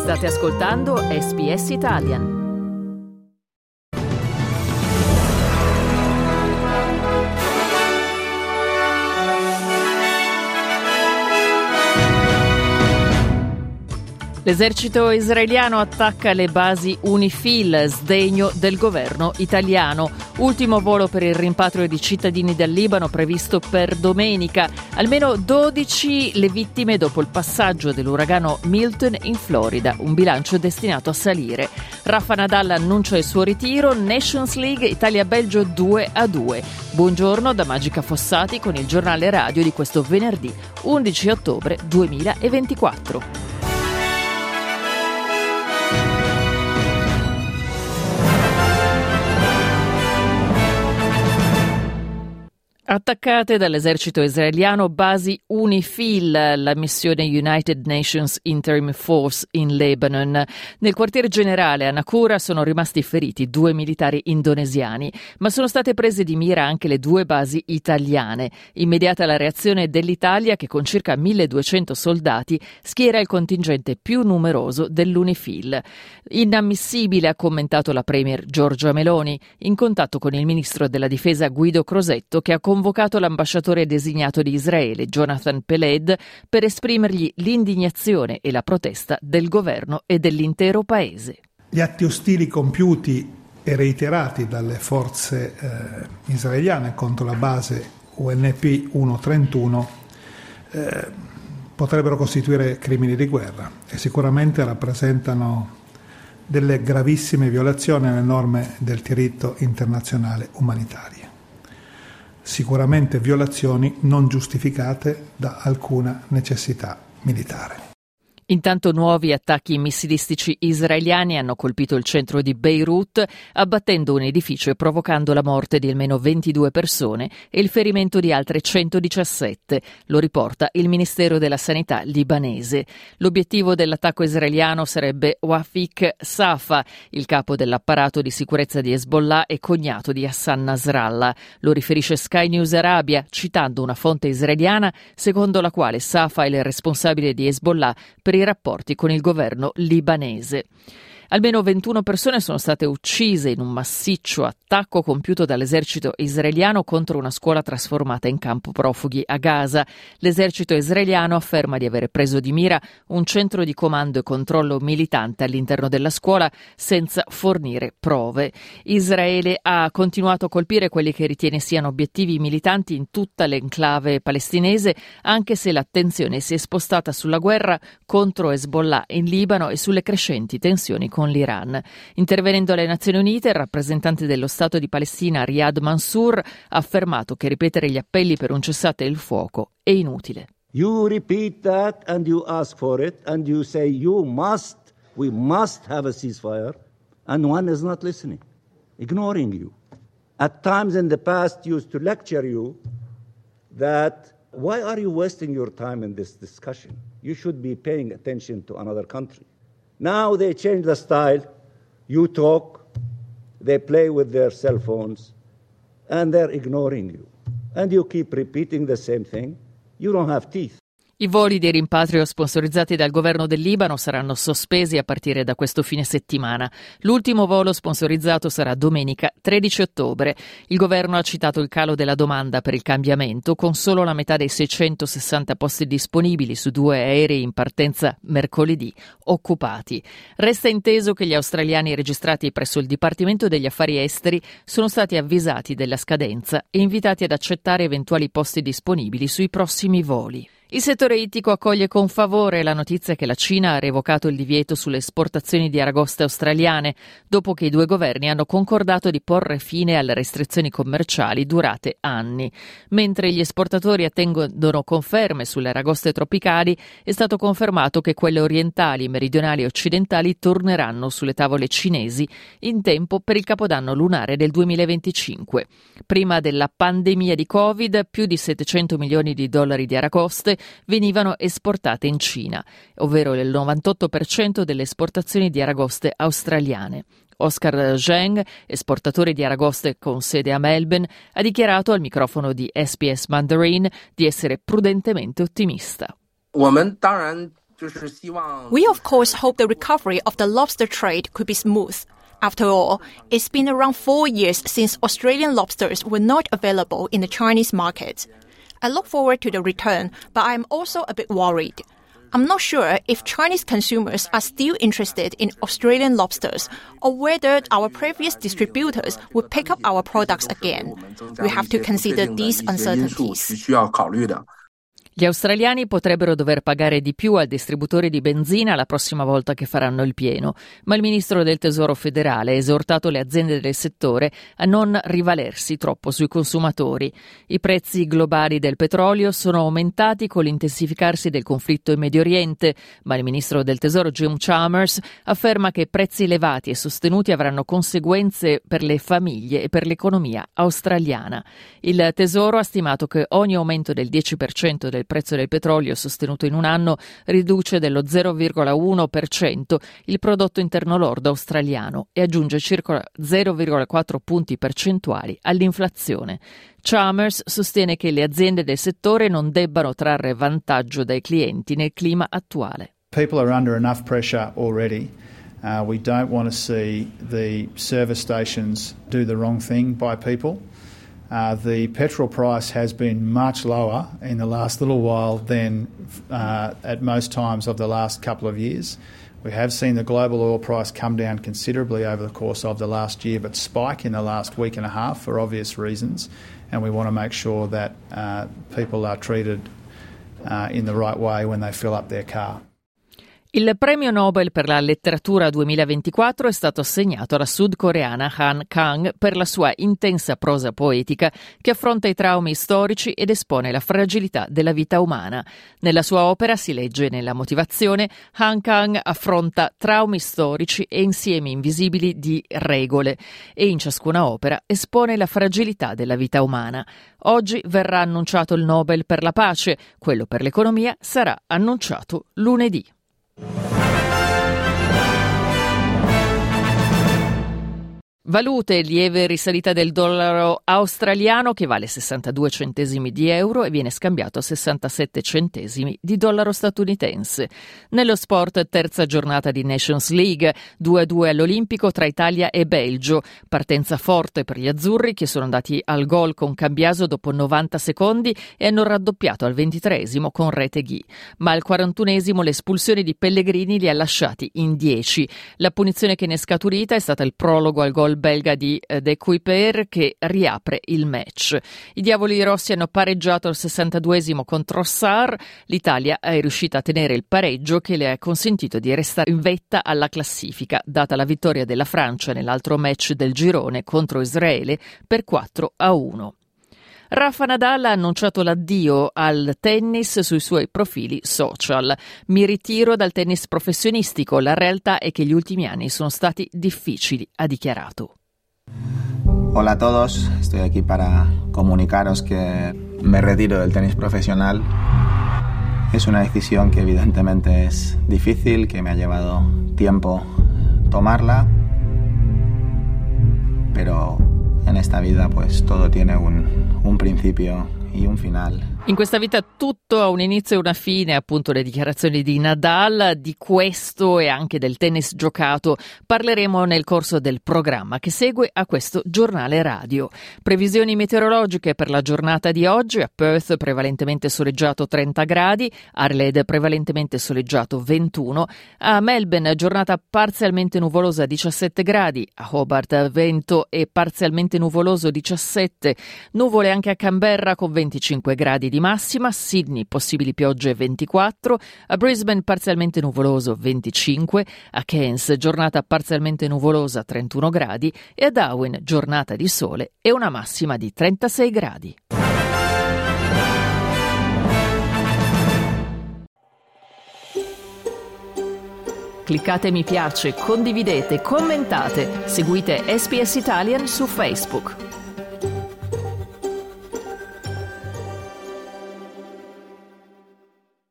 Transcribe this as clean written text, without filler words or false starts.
State ascoltando SBS Italian. L'esercito israeliano attacca le basi UNIFIL, sdegno del governo italiano. Ultimo volo per il rimpatrio di cittadini dal Libano previsto per domenica. Almeno 12 le vittime dopo il passaggio dell'uragano Milton in Florida, un bilancio destinato a salire. Rafa Nadal annuncia il suo ritiro. Nations League Italia-Belgio 2-2. Buongiorno da Magica Fossati con il giornale radio di questo venerdì 11 ottobre 2024. Attaccate dall'esercito israeliano basi UNIFIL, la missione United Nations Interim Force in Lebanon. Nel quartier generale a Naqoura sono rimasti feriti 2 militari indonesiani, ma sono state prese di mira anche le 2 basi italiane. Immediata la reazione dell'Italia che con circa 1200 soldati schiera il contingente più numeroso dell'UNIFIL. Inammissibile, ha commentato la premier Giorgia Meloni, in contatto con il ministro della difesa Guido Crosetto, che ha convocato l'ambasciatore designato di Israele, Jonathan Peled, per esprimergli l'indignazione e la protesta del governo e dell'intero paese. Gli atti ostili compiuti e reiterati dalle forze israeliane contro la base UNP 131 potrebbero costituire crimini di guerra e sicuramente rappresentano delle gravissime violazioni alle norme del diritto internazionale umanitario. Sicuramente violazioni non giustificate da alcuna necessità militare. Intanto nuovi attacchi missilistici israeliani hanno colpito il centro di Beirut, abbattendo un edificio e provocando la morte di almeno 22 persone e il ferimento di altre 117, lo riporta il Ministero della Sanità libanese. L'obiettivo dell'attacco israeliano sarebbe Wafik Safa, il capo dell'apparato di sicurezza di Hezbollah e cognato di Hassan Nasrallah. Lo riferisce Sky News Arabia, citando una fonte israeliana secondo la quale Safa è il responsabile di Hezbollah per i rapporti con il governo libanese. Almeno 21 persone sono state uccise in un massiccio attacco compiuto dall'esercito israeliano contro una scuola trasformata in campo profughi a Gaza. L'esercito israeliano afferma di aver preso di mira un centro di comando e controllo militante all'interno della scuola senza fornire prove. Israele ha continuato a colpire quelli che ritiene siano obiettivi militanti in tutta l'enclave palestinese, anche se l'attenzione si è spostata sulla guerra contro Hezbollah in Libano e sulle crescenti tensioni con l'Iran. Intervenendo alle Nazioni Unite, il rappresentante dello Stato di Palestina Riyad Mansour ha affermato che ripetere gli appelli per un cessate il fuoco è inutile. You repeat that and you ask for it and you say we must have a ceasefire, and one is not listening, ignoring you. At times in the past used to lecture you that why are you wasting your time in this discussion? You should be paying attention to another country. Now they change the style. You talk, they play with their cell phones, and they're ignoring you. And you keep repeating the same thing. You don't have teeth. I voli di rimpatrio sponsorizzati dal governo del Libano saranno sospesi a partire da questo fine settimana. L'ultimo volo sponsorizzato sarà domenica 13 ottobre. Il governo ha citato il calo della domanda per il cambiamento, con solo la metà dei 660 posti disponibili su 2 aerei in partenza mercoledì occupati. Resta inteso che gli australiani registrati presso il Dipartimento degli Affari Esteri sono stati avvisati della scadenza e invitati ad accettare eventuali posti disponibili sui prossimi voli. Il settore ittico accoglie con favore la notizia che la Cina ha revocato il divieto sulle esportazioni di aragoste australiane, dopo che i 2 governi hanno concordato di porre fine alle restrizioni commerciali durate anni. Mentre gli esportatori attendono conferme sulle aragoste tropicali, è stato confermato che quelle orientali, meridionali e occidentali torneranno sulle tavole cinesi in tempo per il Capodanno lunare del 2025. Prima della pandemia di Covid, più di $700 milioni di aragoste venivano esportate in Cina, ovvero il 98% delle esportazioni di aragoste australiane. Oscar Zheng, esportatore di aragoste con sede a Melbourne, ha dichiarato al microfono di SBS Mandarin di essere prudentemente ottimista. 我们当然 We of course hope the recovery of the lobster trade could be smooth. After all, it's been around 4 years since Australian lobsters were not available in the Chinese market. I look forward to the return, but I'm also a bit worried. I'm not sure if Chinese consumers are still interested in Australian lobsters or whether our previous distributors will pick up our products again. We have to consider these uncertainties. Gli australiani potrebbero dover pagare di più al distributore di benzina la prossima volta che faranno il pieno, ma il ministro del Tesoro federale ha esortato le aziende del settore a non rivalersi troppo sui consumatori. I prezzi globali del petrolio sono aumentati con l'intensificarsi del conflitto in Medio Oriente, ma il ministro del Tesoro Jim Chalmers afferma che prezzi elevati e sostenuti avranno conseguenze per le famiglie e per l'economia australiana. Il Tesoro ha stimato che ogni aumento del 10% del prezzo del petrolio sostenuto in un anno riduce dello 0,1% il prodotto interno lordo australiano e aggiunge circa 0,4 punti percentuali all'inflazione. Chalmers sostiene che le aziende del settore non debbano trarre vantaggio dai clienti nel clima attuale. People are under enough pressure already. We don't want to see the service stations do the wrong thing by people. The petrol price has been much lower in the last little while than at most times of the last couple of years. We have seen the global oil price come down considerably over the course of the last year, but spike in the last week and a half for obvious reasons. And we want to make sure that people are treated in the right way when they fill up their car. Il premio Nobel per la letteratura 2024 è stato assegnato alla sudcoreana Han Kang per la sua intensa prosa poetica che affronta i traumi storici ed espone la fragilità della vita umana. Nella sua opera si legge nella motivazione: Han Kang affronta traumi storici e insiemi invisibili di regole e in ciascuna opera espone la fragilità della vita umana. Oggi verrà annunciato il Nobel per la pace, quello per l'economia sarà annunciato lunedì. Valute: lieve risalita del dollaro australiano che vale 62 centesimi di euro e viene scambiato a 67 centesimi di dollaro statunitense. Nello sport, terza giornata di Nations League, 2-2 all'Olimpico tra Italia e Belgio. Partenza forte per gli azzurri che sono andati al gol con Cambiaso dopo 90 secondi e hanno raddoppiato al 23esimo con rete Ghi. Ma al 41esimo l'espulsione di Pellegrini li ha lasciati in 10. La punizione che ne è scaturita è stata il prologo al gol belga di De Cuyper che riapre il match. I diavoli rossi hanno pareggiato al 62esimo contro Sarr. L'Italia è riuscita a tenere il pareggio che le ha consentito di restare in vetta alla classifica, data la vittoria della Francia nell'altro match del girone contro Israele per 4-1. Rafa Nadal ha annunciato l'addio al tennis sui suoi profili social. Mi ritiro dal tennis professionistico, la realtà è che gli ultimi anni sono stati difficili, ha dichiarato. Hola a todos, estoy aquí para comunicaros que me retiro del tenis profesional. Es una decisión que evidentemente es difícil, que me ha llevado tiempo tomarla, pero en esta vida pues todo tiene un principio y un final. In questa vita tutto ha un inizio e una fine, appunto le dichiarazioni di Nadal. Di questo e anche del tennis giocato parleremo nel corso del programma che segue a questo giornale radio. Previsioni meteorologiche per la giornata di oggi: a Perth prevalentemente soleggiato 30 gradi, Adelaide prevalentemente soleggiato 21, a Melbourne giornata parzialmente nuvolosa 17 gradi, a Hobart vento e parzialmente nuvoloso 17, nuvole anche a Canberra con 25 gradi di massima, Sydney possibili piogge 24, a Brisbane parzialmente nuvoloso 25, a Cairns giornata parzialmente nuvolosa 31 gradi e a Darwin giornata di sole e una massima di 36 gradi. Cliccate mi piace, condividete, commentate, seguite SBS Italian su Facebook.